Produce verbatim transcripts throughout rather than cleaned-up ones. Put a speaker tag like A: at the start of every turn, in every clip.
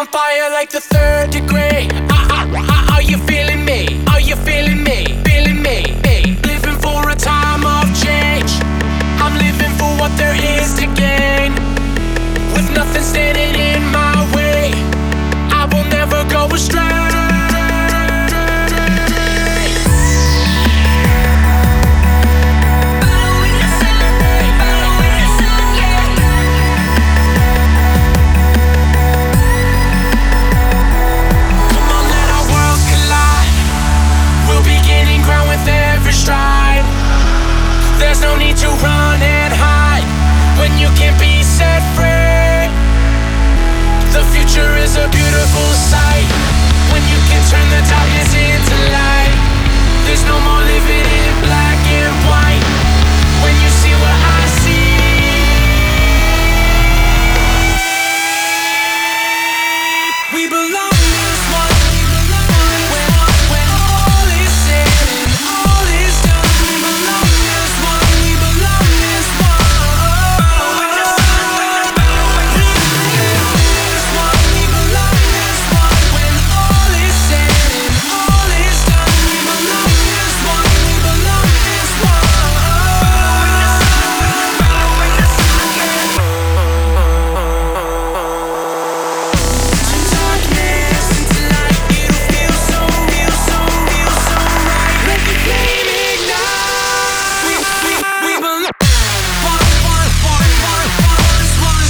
A: on fire like the third degree. Uh, uh, uh, are you feeling me? Are you feeling me? Feeling me? me? Living for a time of change. I'm living for what there is to gain. With nothing standing in my way, I will never go astray. There's no need to run and hide when you can be set free. The future is a beautiful sight when you can turn the darkness into light. There's no more living in black and white when you see what I see. We belong to this one. When, when all is said and all is done, we belong to this one. We belong to this one. This one, we belong to this one. When all is said and all is done, we belong to this one. We belong to this one. Darkness into light, it'll feel so, feel so, feel so right. Let the flame ignite. We, we, we belong. One, one, one, one, one. This one.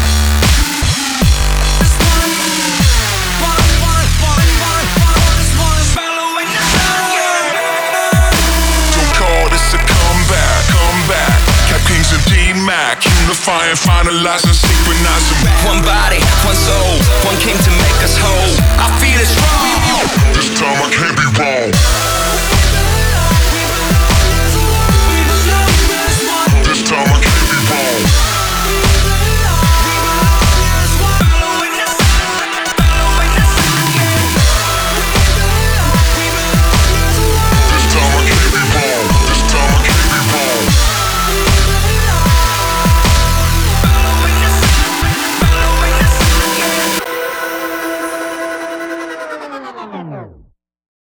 A: This one. One, one, one, one, one. This one. Following the sun, yeah.
B: Don't call this a comeback, comeback. Cap Kings and D-Mac, unify and finalize and synchronize them.
C: One body, one soul, one king to make us whole. I feel it strong.
B: This time I can't be wrong.